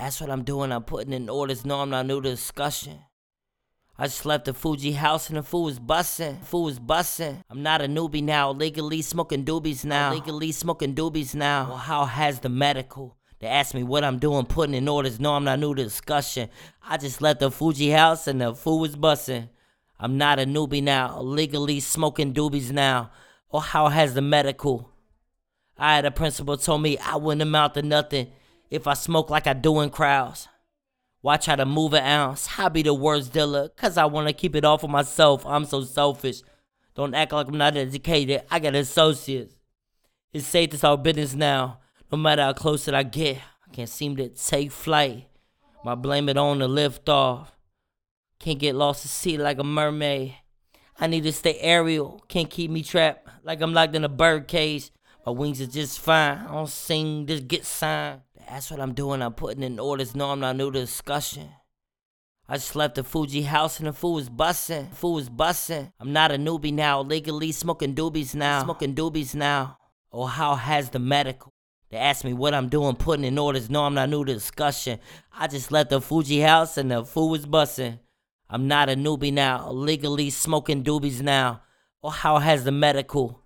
That's what I'm doing, I'm putting in orders, no I'm not new to discussion. I just left the Fuji house and the fool was bussin', I'm not a newbie now, legally smoking doobies now. Well, how has the medical? They ask me what I'm doing, putting in orders, no I'm not new to discussion. I just left the Fuji house and the fool was bussin'. I'm not a newbie now, legally smoking doobies now. Or how has the medical? I had a principal told me I wouldn't amount to nothing if I smoke like I do in crowds. Why try to move an ounce? I be the worst dealer, cause I wanna keep it all for myself. I'm so selfish. Don't act like I'm not educated, I got associates. It's safe to start business now. No matter how close that I get, I can't seem to take flight. Might blame it on the lift off. Can't get lost at sea like a mermaid. I need to stay aerial, can't keep me trapped like I'm locked in a bird cage. My wings are just fine, I don't sing, just get signed. That's what I'm doing, I'm putting in orders, no I'm not new to discussion. I just left the Fuji house and the fool was bussin', I'm not a newbie now, legally smoking doobies now. Or how has the medical? They ask me what I'm doing, putting in orders, no I'm not new to discussion. I just left the Fuji house and the fool was bussin'. I'm not a newbie now, legally smoking doobies now. Or how has the medical?